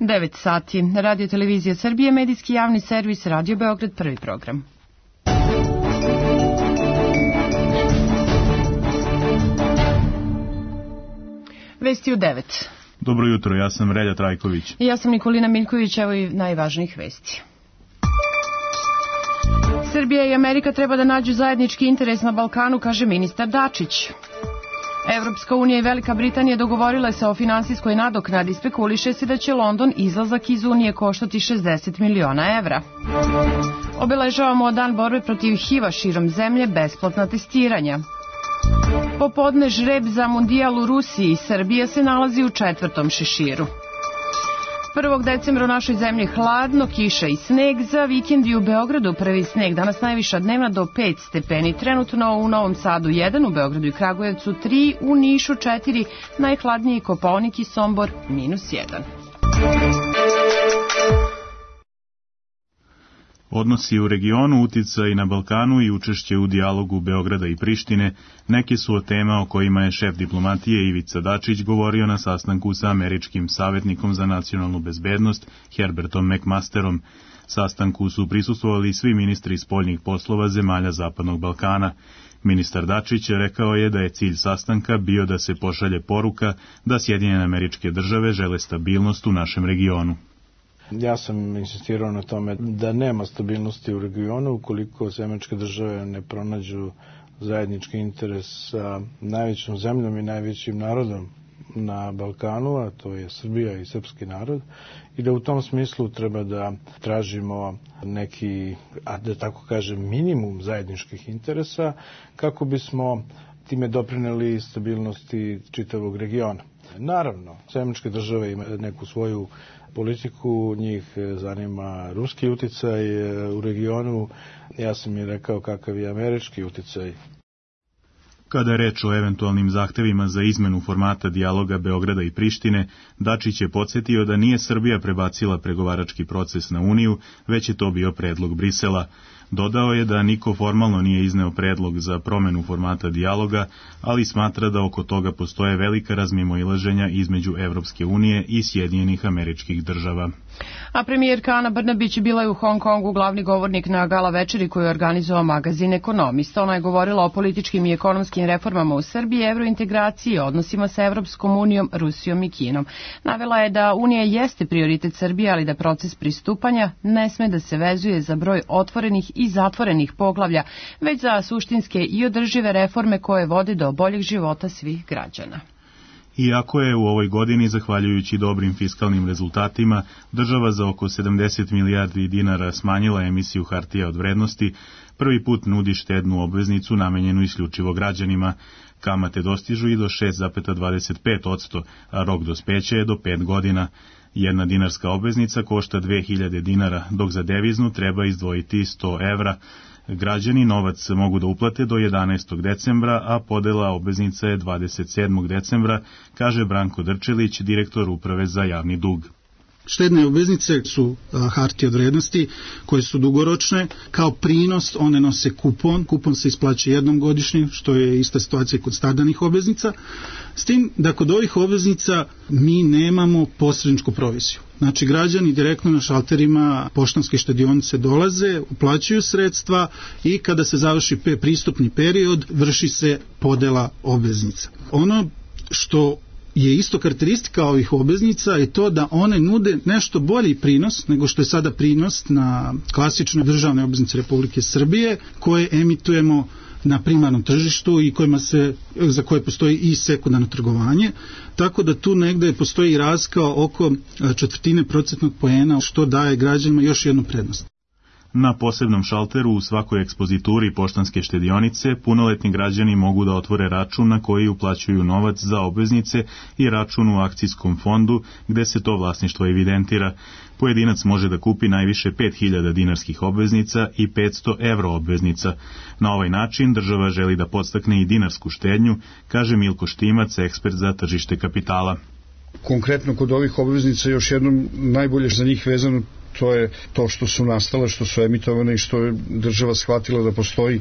9 sati. Radio Televizija Srbije, medijski javni servis, Radio Beograd, prvi program. Vesti u 9. Dobro jutro, ja sam Relja Trajković. I ja sam Nikolina Miljković, evo i najvažnijih vesti. Srbija i Amerika treba da nađu zajednički interes na Balkanu, kaže ministar Dačić. Evropska unija i Velika Britanija dogovorile se o finansijskoj nadoknadi, spekuliše se da će London izlazak iz Unije koštati 60 miliona evra. Obeležavamo dan borbe protiv HIV-a širom zemlje, besplatna testiranja. Popodne žreb za mundijal u Rusiji, Srbija se nalazi u 4. šeširu. 1. decembra u našoj zemlji hladno, kiša i sneg, za vikendi u Beogradu prvi sneg, danas najviša dnevna do 5 stepeni, trenutno u Novom Sadu 1, u Beogradu i Kragujevcu 3, u Nišu 4, najhladniji Kopaonik i Sombor -1. Odnosi u regionu, uticaj na Balkanu i učešće u dijalogu Beograda i Prištine neke su od tema o kojima je šef diplomatije Ivica Dačić govorio na sastanku sa američkim savjetnikom za nacionalnu bezbednost Herbertom McMasterom. Sastanku su prisustvovali svi ministri spoljnih poslova zemalja Zapadnog Balkana. Ministar Dačić rekao je da je cilj sastanka bio da se pošalje poruka da Sjedinjene Američke Države žele stabilnost u našem regionu. Ja sam insistirao na tome da nema stabilnosti u regionu ukoliko Američke Države ne pronađu zajednički interes sa najvećom zemljom i najvećim narodom na Balkanu, a to je Srbija i srpski narod, i da u tom smislu treba da tražimo neki, a da tako kažem, minimum zajedničkih interesa kako bismo time doprineli stabilnosti čitavog regiona. Naravno, Američke Države ima neku svoju politiku, njih zanima ruski uticaj u regionu, ja sam i rekao kakav je američki uticaj. Kada je reč o eventualnim zahtevima za izmenu formata dijaloga Beograda i Prištine, Dačić je podsjetio da nije Srbija prebacila pregovarački proces na Uniju, već je to bio predlog Brisela. Dodao je da niko formalno nije izneo predlog za promenu formata dijaloga, ali smatra da oko toga postoje velika razmimoilaženja između Evropske unije i Sjedinjenih Američkih Država. A premijerka Ana Brnabić bila je u Hong Kongu glavni govornik na gala večeri koju je organizovao magazin Ekonomista. Ona je govorila o političkim i ekonomskim reformama u Srbiji, evrointegraciji, odnosima sa Evropskom unijom, Rusijom i Kinom. Navela je da Unija jeste prioritet Srbije, ali da proces pristupanja ne sme da se vezuje za broj otvorenih i zatvorenih poglavlja, već za suštinske i održive reforme koje vode do boljeg života svih građana. Iako je u ovoj godini, zahvaljujući dobrim fiskalnim rezultatima, država za oko 70 milijardi dinara smanjila emisiju hartija od vrednosti, prvi put nudi štednu obveznicu namenjenu isključivo građanima. Kamate dostižu i do 6,25%, a rok dospeća je do 5 godina. Jedna dinarska obveznica košta 2000 dinara, dok za deviznu treba izdvojiti 100 evra. Građani novac mogu da uplate do 11. decembra, a podela obveznica je 27. decembra, kaže Branko Drčelić, direktor Uprave za javni dug. Štedne obveznice su hartije od vrednosti koje su dugoročne. Kao prinos one nose kupon. Kupon se isplaća jednom godišnje, što je ista situacija kod standardnih obveznica. S tim da kod ovih obveznica mi nemamo posredničku proviziju. Znači građani direktno na šalterima poštanske štedionice dolaze, uplaćuju sredstva i kada se završi pristupni period vrši se podela obveznica. Ono što je isto karakteristika ovih obveznica je to da one nude nešto bolji prinos nego što je sada prinos na klasične državne obveznice Republike Srbije koje emitujemo na primarnom tržištu i za koje postoji i sekundarno trgovanje, tako da tu negde postoji razlika oko 1/4% poena što daje građanima još jednu prednost. Na posebnom šalteru u svakoj ekspozituri poštanske štedionice punoletni građani mogu da otvore račun na koji uplaćuju novac za obveznice i račun u akcijskom fondu gde se to vlasništvo evidentira. Pojedinac može da kupi najviše 5000 dinarskih obveznica i 500 evro obveznica. Na ovaj način država želi da podstakne i dinarsku štednju, kaže Milko Štimac, ekspert za tržište kapitala. Konkretno kod ovih obveznica još jednom najbolje za njih vezano to je to što su nastale, što su emitovane i što je država shvatila da postoji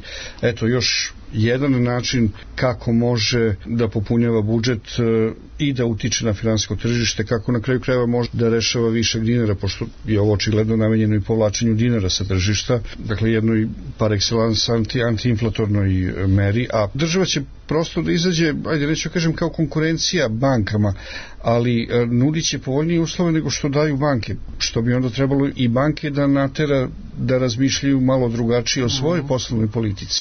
još jedan način kako može da popunjava budžet i da utiče na finansijsko tržište, kako na kraju krajeva može da rešava višak dinara, pošto je ovo očigledno namenjeno i povlačenju dinara sa tržišta, dakle jednoj par excellence antiinflatornoj meri, a država će prosto da izađe, neću kažem kao konkurencija bankama, ali nudit će povoljnije uslove nego što daju banke, što bi onda trebalo i banke da natera da razmišljaju malo drugačije o svojoj poslovnoj politici.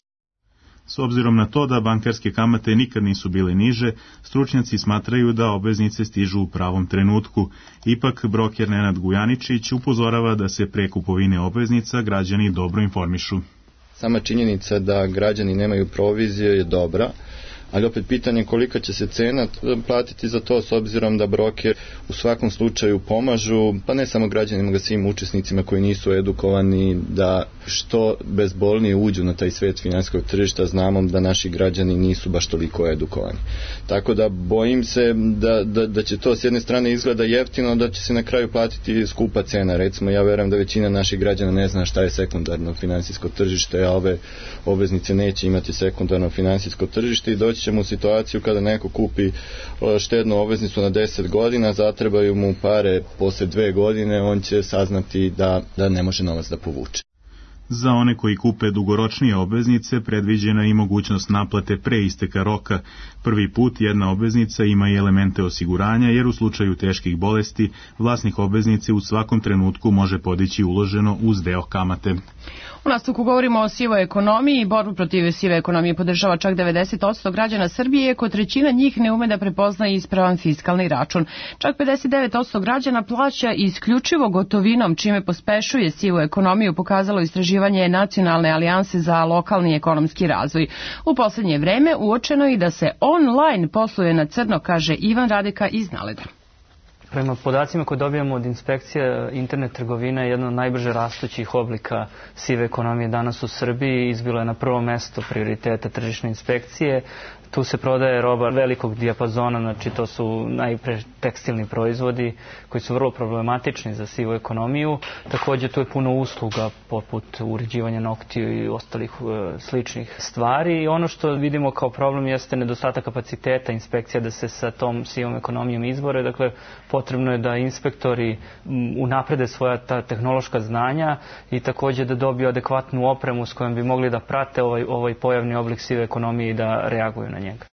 S obzirom na to da bankarske kamate nikad nisu bile niže, stručnjaci smatraju da obveznice stižu u pravom trenutku. Ipak, broker Nenad Gujaničić upozorava da se pre kupovine obveznica građani dobro informišu. Sama činjenica da građani nemaju provizije je dobra, ali opet pitanje kolika će se cena platiti za to, s obzirom da broker u svakom slučaju pomažu, pa ne samo građanima, nego svim učesnicima koji nisu edukovani da što bezbolnije uđu na taj svet finansijskog tržišta. Znamo da naši građani nisu baš toliko edukovani. Tako da bojim se da će to s jedne strane izgleda jeftino, da će se na kraju platiti skupa cena. Recimo, ja verujem da većina naših građana ne zna šta je sekundarno finansijsko tržište, a ove obveznice neće imati sekundarno finansijsko tržište i doći ćemo u situaciju kada neko kupi štednu obveznicu na 10 godina, zatrebaju mu pare posle 2 godine, on će saznati da ne može novac da povuče. Za one koji kupe dugoročnije obveznice predviđena je i mogućnost naplate pre isteka roka. Prvi put jedna obveznica ima i elemente osiguranja, jer u slučaju teških bolesti vlasnik obveznice u svakom trenutku može podići uloženo uz deo kamate. U nastavku govorimo o sivoj ekonomiji. Borbu protiv sive ekonomije podržava čak 90% građana Srbije, iako trećina njih ne ume da prepozna ispravan fiskalni račun. Čak 59% građana plaća isključivo gotovinom, čime pospešuje sivu ekonomiju, pokazalo istraživanje Nacionalne alijanse za lokalni ekonomski razvoj. U poslednje vreme uočeno je da se online posluje na crno, kaže Ivan Radeka iz Naleda. Prema podacima koje dobijamo od inspekcije, internet trgovina je jedna od najbrže rastućih oblika sive ekonomije danas u Srbiji. Izbilo je na prvo mesto prioriteta tržišne inspekcije. Tu se prodaje roba velikog dijapazona, znači to su najpre tekstilni proizvodi koji su vrlo problematični za sivu ekonomiju. Također tu je puno usluga poput uređivanja noktiju i ostalih sličnih stvari. I ono što vidimo kao problem jeste nedostatak kapaciteta inspekcija da se sa tom sivom ekonomijom izbore. Dakle, potrebno je da inspektori unaprede svoja ta tehnološka znanja i također da dobiju adekvatnu opremu s kojom bi mogli da prate ovaj pojavni oblik sive ekonomije i da reaguju na njega.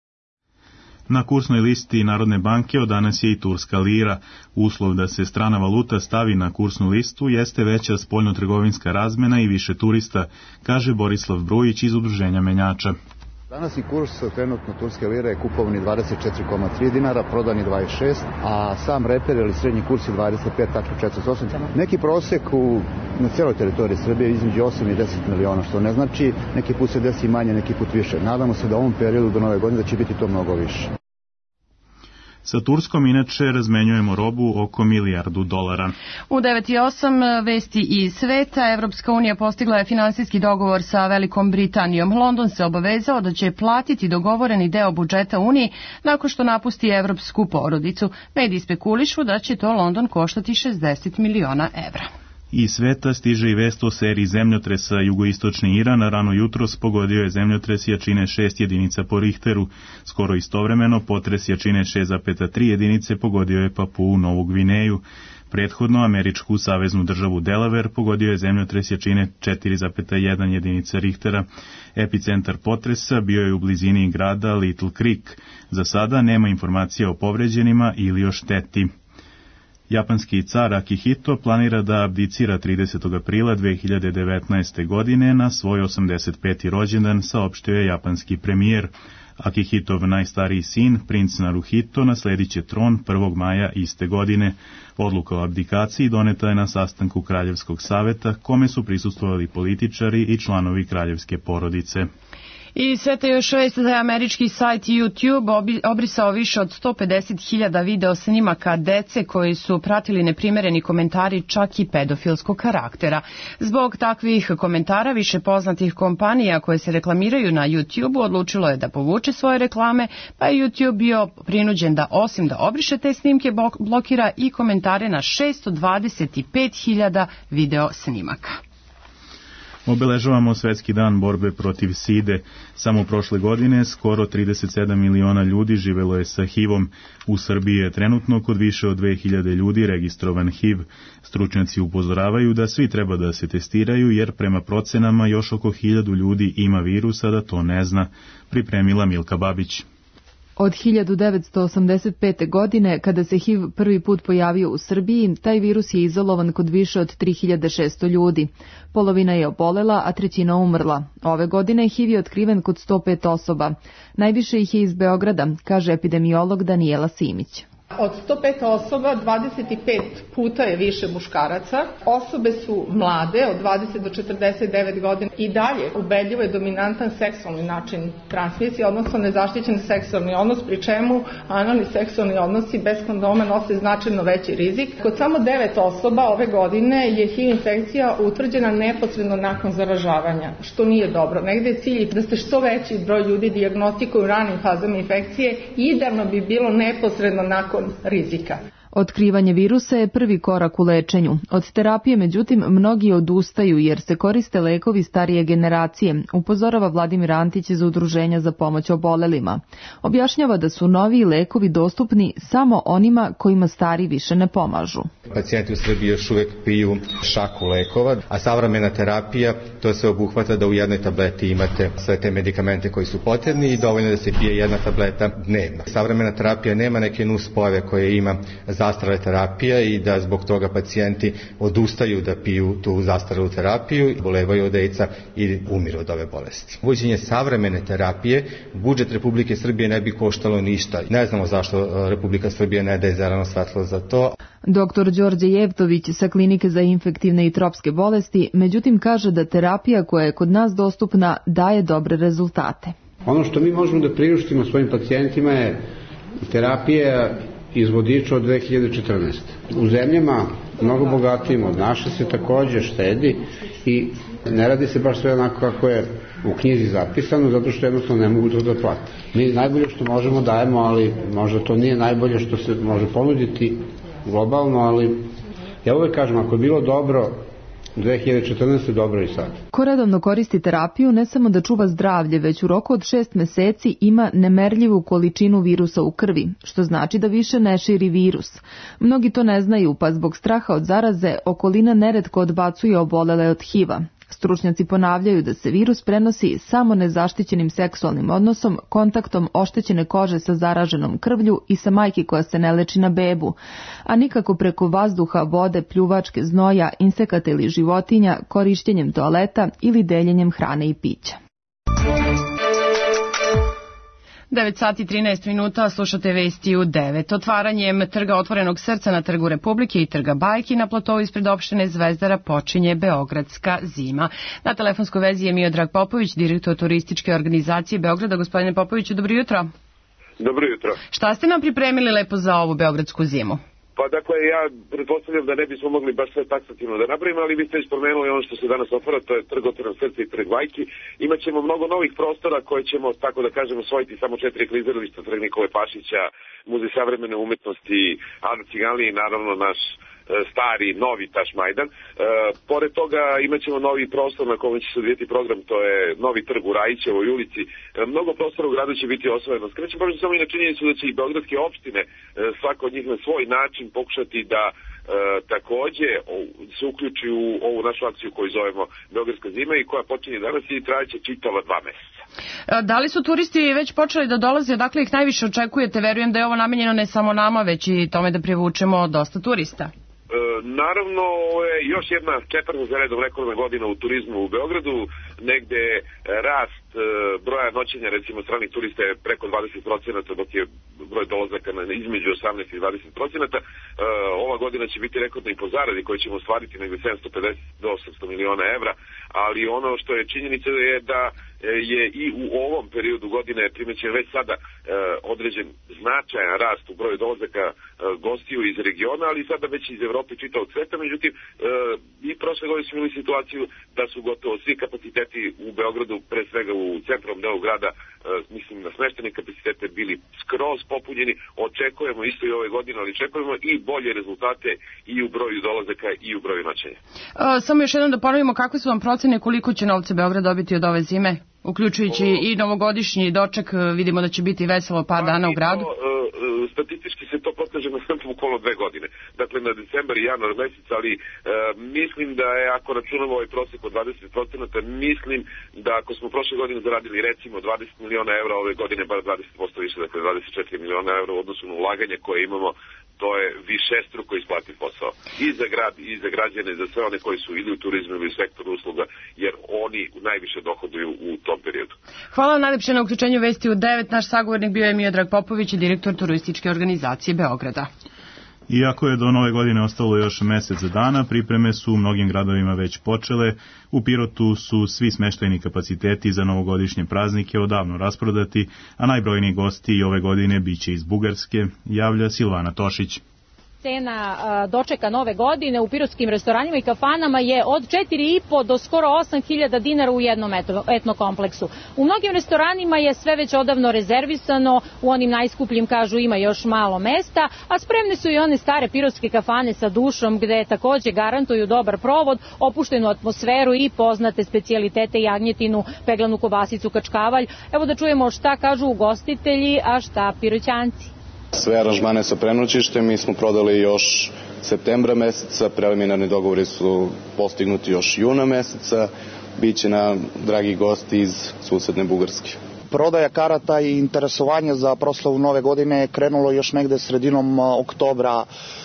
Na kursnoj listi Narodne banke od danas je i turska lira. Uslov da se strana valuta stavi na kursnu listu jeste veća spoljnotrgovinska razmena i više turista, kaže Borislav Brujić iz Udruženja menjača. Današnji kurs trenutno turske lire je kupovni 24,3 dinara, prodani 26, a sam reper ili srednji kurs je 25,48. Neki prosek na cijeloj teritoriji Srbije između 8 i 10 miliona, što ne znači neki put se desi manje, neki put više. Nadamo se da u ovom periodu do nove godine da će biti to mnogo više. Sa Turskom inače razmenjujemo robu oko $1 milijardu. U 9:08 vesti iz sveta. Evropska unija postigla je finansijski dogovor sa Velikom Britanijom. London se obavezao da će platiti dogovoreni deo budžeta Uniji nakon što napusti evropsku porodicu. Mediji spekulišu da će to London koštati 60 miliona evra. Iz sveta stiže i vest o seriji zemljotresa. Jugoistočni Iran rano jutros pogodio je zemljotres jačine 6 jedinica po Richteru. Skoro istovremeno potres jačine 6,3 jedinice pogodio je Papuu Novu Gvineju. Prethodno američku saveznu državu Delaware pogodio je zemljotres jačine 4,1 jedinica Richtera. Epicentar potresa bio je u blizini grada Little Creek. Za sada nema informacija o povređenima ili o šteti. Japanski car Akihito planira da abdicira 30. aprila 2019. godine na svoj 85. rođendan, saopštio je japanski premijer. Akihitov najstariji sin, princ Naruhito, nasledit će tron 1. maja iste godine. Odluka o abdikaciji doneta je na sastanku Kraljevskog saveta, kome su prisustvovali političari i članovi kraljevske porodice. I sveta još vest da je američki sajt YouTube obrisao više od 150.000 video snimaka dece koji su pratili neprimereni komentari čak i pedofilskog karaktera. Zbog takvih komentara više poznatih kompanija koje se reklamiraju na YouTube odlučilo je da povuče svoje reklame, pa je YouTube bio prinuđen da osim da obriše te snimke blokira i komentare na 625.000 video snimaka. Obeležavamo Svetski dan borbe protiv side. Samo prošle godine skoro 37 miliona ljudi živelo je sa HIV-om. U Srbiji je trenutno kod više od 2000 ljudi registrovan HIV. Stručnjaci upozoravaju da svi treba da se testiraju jer prema procenama još oko 1000 ljudi ima virusa da to ne zna, pripremila Milka Babić. Od 1985. godine, kada se HIV prvi put pojavio u Srbiji, taj virus je izolovan kod više od 3600 ljudi. Polovina je obolela, a trećina umrla. Ove godine HIV je otkriven kod 105 osoba. Najviše ih je iz Beograda, kaže epidemiolog Danijela Simić. Od 105 osoba, 25 puta je više muškaraca. Osobe su mlade, od 20 do 49 godina. I dalje ubedljivo je dominantan seksualni način transmisije, odnosno nezaštićen seksualni odnos, pri čemu analni seksualni odnosi bez kondoma nose značajno veći rizik. Kod samo 9 osoba ove godine je HIV infekcija utvrđena neposredno nakon zaražavanja, što nije dobro. Negde je cilj da se što veći broj ljudi dijagnostikuju u ranim fazama infekcije, idealno bi bilo neposredno nakon rizika. Otkrivanje virusa je prvi korak u lečenju. Od terapije, međutim, mnogi odustaju jer se koriste lekovi starije generacije, upozorava Vladimir Antić iz Udruženja za pomoć obolelima. Objašnjava da su noviji lekovi dostupni samo onima kojima stari više ne pomažu. Pacijenti u Srbiji još uvijek piju šaku lekova, a savremena terapija to se obuhvata da u jednoj tableti imate sve te medikamente koji su potrebni i dovoljno da se pije jedna tableta dnevno. Savremena terapija nema neke nuspojave koje ima zastarela terapija i da zbog toga pacijenti odustaju da piju tu zastarelu terapiju, bolevaju od AIDS-a i umiru od ove bolesti. Uvođenje savremene terapije budžet Republike Srbije ne bi koštalo ništa. Ne znamo zašto Republika Srbije ne daje zeleno svetlo za to. Dr. Đorđe Jevtović sa Klinike za infektivne i tropske bolesti, međutim kaže da terapija koja je kod nas dostupna daje dobre rezultate. Ono što mi možemo da priuštimo svojim pacijentima je terapija iz vodiča od 2014. U zemljama mnogo bogatijim od naše se također štedi i ne radi se baš sve onako kako je u knjizi zapisano, zato što jednostavno ne mogu to da plate. Mi najbolje što možemo dajemo, ali možda to nije najbolje što se može ponuditi globalno, ali ja uvek kažem, ako je bilo dobro 2014. dobro i sad. Ko redovno koristi terapiju ne samo da čuva zdravlje, već u roku od 6 meseci ima nemerljivu količinu virusa u krvi, što znači da više ne širi virus. Mnogi to ne znaju, pa zbog straha od zaraze okolina neretko odbacuje obolele od HIV-a. Stručnjaci ponavljaju da se virus prenosi samo nezaštićenim seksualnim odnosom, kontaktom oštećene kože sa zaraženom krvlju i sa majke koja se ne leči na bebu, a nikako preko vazduha, vode, pljuvačke, znoja, insekata ili životinja, korištenjem toaleta ili deljenjem hrane i pića. 9 sati 13 minuta, slušate vesti u 9. Otvaranjem trga Otvorenog srca na Trgu Republike i trga Bajki na platovu ispred opštine Zvezdara počinje Beogradska zima. Na telefonskoj vezi je Miodrag Popović, direktor turističke organizacije Beograda. Gospodine Popoviću, dobro jutro. Dobro jutro. Šta ste nam pripremili lepo za ovu beogradsku zimu? Pa dakle, ja pretpostavljam da ne bismo mogli baš sve taksativno da napravimo, ali vi ste već spomenuli ono što se danas otvara, to je Trg Otvorenog srca i Trg Bajki. Imaćemo mnogo novih prostora koje ćemo, tako da kažemo, osvojiti samo 4 klizališta, Trg Nikole Pašića, Muzej savremene umetnosti, Ana Ciganlije i naravno naš stari, novi Tašmajdan. Pored toga imaćemo novi prostor na kojem će se odvijeti program, to je novi trg u Rajićevoj ulici. Mnogo prostora u gradu će biti osvojeno. Skrećem pažnju samo i na činjenicu da će i beogradske opštine, svako od njih na svoj način pokušati da takođe se uključi u ovu našu akciju koju zovemo Beogradska zima i koja počinje danas i trajaće čitava 2 meseca. Da li su turisti već počeli da dolaze, dakle ih najviše očekujete? Verujem da je ovo namenjeno ne samo nama, već i tome da privučemo dosta turista. Naravno, ovo je još jedna četvrta za redom rekordna godina u turizmu u Beogradu, negde rast broja noćenja, recimo stranih turista je preko 20%, dok je broj dolazaka između 18 i 20%. Ova godina će biti rekordna i po zaradi koju ćemo ostvariti negde 750 do 800 miliona evra, ali ono što je činjenica je da je i u ovom periodu godine primećen već sada određen značajan rast u broju dolazaka gostiju iz regiona, ali sada već iz Evrope i čitavog sveta. Međutim, i prošle godine smo imali situaciju da su gotovo svi kapaciteti u Beogradu, pre svega u centralnom delu grada, mislim na smeštene kapacitete, bili skroz popunjeni. Očekujemo isto i ove godine, ali očekujemo i bolje rezultate i u broju dolazaka i u broju noćenja. Samo još jednom da ponovimo, kakve su vam procene, koliko će novca Beograd dobiti od ove zime? Uključujući i novogodišnji doček, vidimo da će biti veselo par dana u gradu. Statistički se to proteže na bukvalno 2 godine. Dakle, na decembar i januar mesec, ali mislim da je, ako računamo ovaj prosek od 20%, mislim da ako smo prošle godine zaradili recimo 20 miliona evra, ove godine bar 20% više, dakle 24 miliona evra u odnosu na ulaganje koje imamo, to je višestruko isplativ posao. I za grad, i za građane, za sve one koji su ili u turizmu ili u sektoru usluga, jer oni najviše dohoduju u tom periodu. Hvala najlepše na uključenju Vesti u 9. Naš sagovornik bio je Miodrag Popović, direktor turističke organizacije Beograda. Iako je do nove godine ostalo još mesec dana, pripreme su u mnogim gradovima već počele. U Pirotu su svi smeštajni kapaciteti za novogodišnje praznike odavno rasprodati, a najbrojniji gosti i ove godine biće iz Bugarske, javlja Silvana Tošić. Cena dočeka nove godine u pirotskim restoranima i kafanama je od 4,5 do skoro 8.000 dinara u jednom etnokompleksu. U mnogim restoranima je sve već odavno rezervisano, u onim najskupljim kažu ima još malo mesta, a spremne su i one stare pirotske kafane sa dušom gde takođe garantuju dobar provod, opuštenu atmosferu i poznate specijalitete jagnjetinu, peglanu kobasicu, kačkavalj. Evo da čujemo šta kažu ugostitelji, a šta piroćanci. Sve aranžmane sa prenoćištem mi smo prodali još septembra meseca, preliminarni dogovori su postignuti još juna meseca, biće na dragi gosti iz susedne Bugarske. Prodaja karata i interesovanje za proslavu nove godine je krenulo još negde sredinom oktobra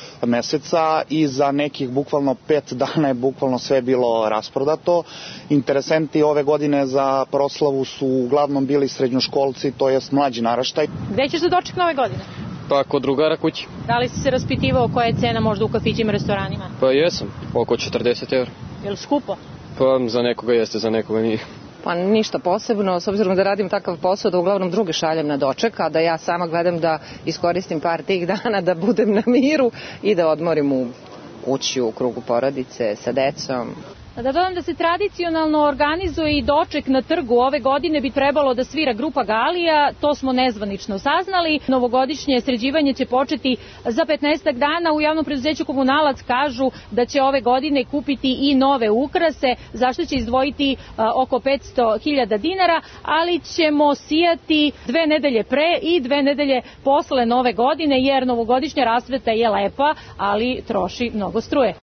meseca i za nekih bukvalno 5 dana je bukvalno sve bilo rasprodato. Interesenti ove godine za proslavu su uglavnom bili srednjoškolci, to jest mlađi naraštaj. Gde ćeš za doček nove godine? Pa kod drugara kući. Da li si se raspitivao koja je cena možda u kafićima, restoranima? Pa jesam, oko 40 evra. Je li skupo? Pa za nekoga jeste, za nekoga nije. Pa ništa posebno, s obzirom da radim takav posao da uglavnom druge šaljem na doček, a da ja sama gledam da iskoristim par tih dana da budem na miru i da odmorim u kući, u krugu porodice, sa decom. Da dodam da se tradicionalno organizuje i doček na trgu. Ove godine bi trebalo da svira grupa Galija, to smo nezvanično saznali. Novogodišnje sređivanje će početi za 15 dana. U javnom preduzeću Komunalac kažu da će ove godine kupiti i nove ukrase, zašto će izdvojiti oko 500.000 dinara, ali ćemo sijati 2 nedelje pre i 2 nedelje posle nove godine, jer novogodišnja rasveta je lepa, ali troši mnogo struje.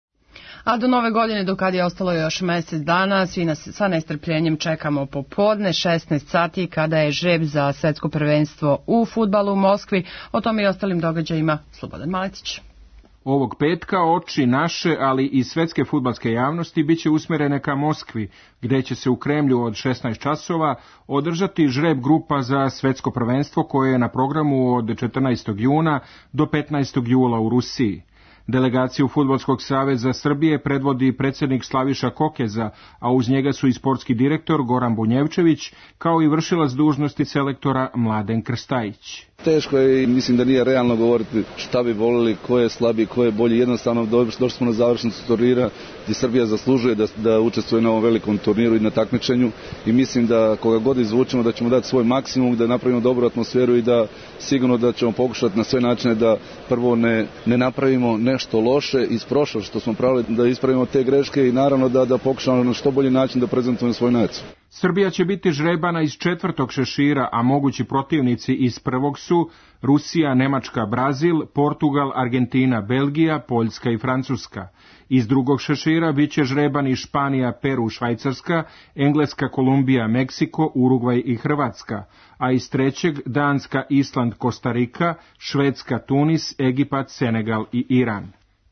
A do nove godine, do kad je ostalo još mesec dana, svi nas sa nestrpljenjem čekamo popodne, 16 sati, kada je žreb za svetsko prvenstvo u fudbalu u Moskvi. O tome i ostalim događajima Slobodan Maletić. Ovog petka oči naše, ali i svetske fudbalske javnosti biće usmerene ka Moskvi, gde će se u Kremlju od 16 časova održati žreb grupa za svetsko prvenstvo koje je na programu od 14. juna do 15. jula u Rusiji. Delegaciju Fudbalskog saveza Srbije predvodi predsjednik Slaviša Kokeza, a uz njega su i sportski direktor Goran Bunjevčević, kao i vršilac dužnosti selektora Mladen Krstajić. Teško je i mislim da nije realno govoriti šta bi volili, ko je slabiji, ko je bolji. Jednostavno došli smo na završnicu turnira gdje Srbija zaslužuje da učestvuje na ovom velikom turniru i na takmičenju i mislim da koga god izvučemo da ćemo dati svoj maksimum, da napravimo dobru atmosferu i da sigurno da ćemo pokušati na sve načine da prvo ne napravimo nešto loše iz prošlosti što smo pravili, da ispravimo te greške i naravno da pokušamo na što bolji način da prezentujemo svoju naciju. Srbija će biti žrebana iz 4. šešira, a mogući protivnici iz 1. su Rusija, Nemačka, Brazil, Portugal, Argentina, Belgija, Poljska i Francuska. Iz 2. šešira biće žrebani Španija, Peru, Švajcarska, Engleska, Kolumbija, Meksiko, Urugvaj i Hrvatska, a iz 3. Danska, Island, Kostarika, Švedska, Tunis, Egipat, Senegal i Iran.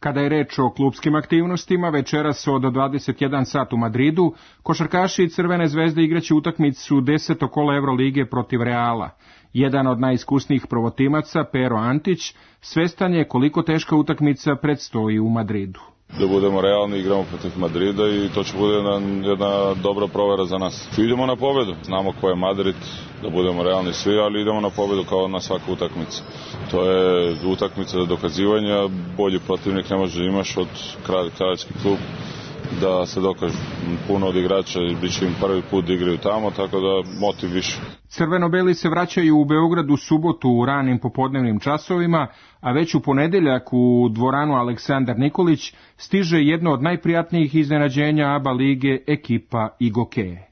Kada je reč o klupskim aktivnostima, večeras od 21 sat u Madridu, košarkaši Crvene zvezde igraće utakmicu 10. kola Evrolige protiv Reala. Jedan od najiskusnijih prvotimaca, Pero Antić, svestan je koliko teška utakmica predstoji u Madridu. Da budemo realni, igramo protiv Madrida i to će bude jedna dobra provera za nas. Idemo na pobedu, znamo ko je Madrid, da budemo realni svi, ali idemo na pobedu kao na svaku utakmicu. To je utakmica za dokazivanje, bolji protivnik ne može imaš od Kraljevski klub da se dokažu. Puno od igrača bit će im prvi put da igraju tamo, tako da motiv više. Crveno-beli se vraćaju u Beograd u subotu u ranim popodnevnim časovima, a već u ponedeljak u dvoranu Aleksandar Nikolić stiže jedno od najprijatnijih iznenađenja ABA lige, ekipa Igokeje.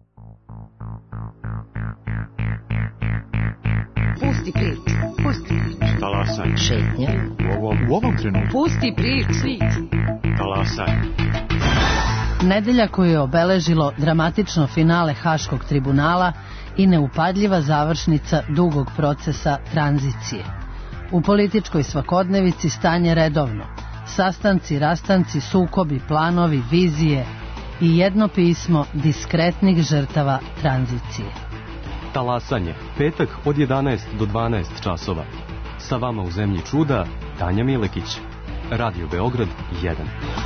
Pusti priču, pusti priču. Talasaj. Šetnja. U ovom trenutku. Pusti priču. Talasaj. Nedelja koju je obeležilo dramatično finale Haškog tribunala i neupadljiva završnica dugog procesa tranzicije. U političkoj svakodnevici stanje redovno. Sastanci, rastanci, sukobi, planovi, vizije i jedno pismo diskretnih žrtava tranzicije. Talasanje, petak od 11 do 12 časova. Sa vama u zemlji čuda, Tanja Milekić. Radio Beograd 1.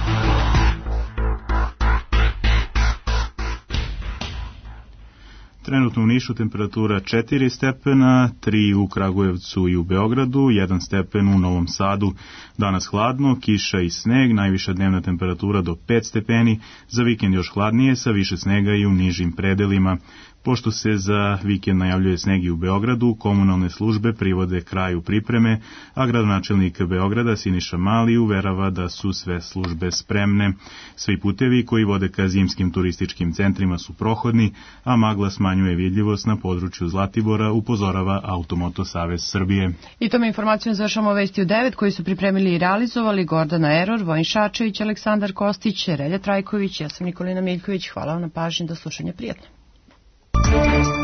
Trenutno u Nišu temperatura 4 stepena, 3 u Kragujevcu i u Beogradu, 1 stepen u Novom Sadu. Danas hladno, kiša i sneg, najviša dnevna temperatura do 5 stepeni, za vikend još hladnije sa više snega i u nižim predelima. Pošto se za vikend najavljuje sneg i u Beogradu, komunalne službe privode kraju pripreme, a gradonačelnik Beograda Siniša Mali uverava da su sve službe spremne. Svi putevi koji vode ka zimskim turističkim centrima su prohodni, a magla smanjuje vidljivost na području Zlatibora, upozorava Automoto Savez Srbije. I tome informacijom završamo vesti u 9 koji su pripremili i realizovali Gordana Eror, Vojin Šačević, Aleksandar Kostić, Relja Trajković, ja sam Nikolina Miljković. Hvala vam na pažnji, do slušanja, prijatno.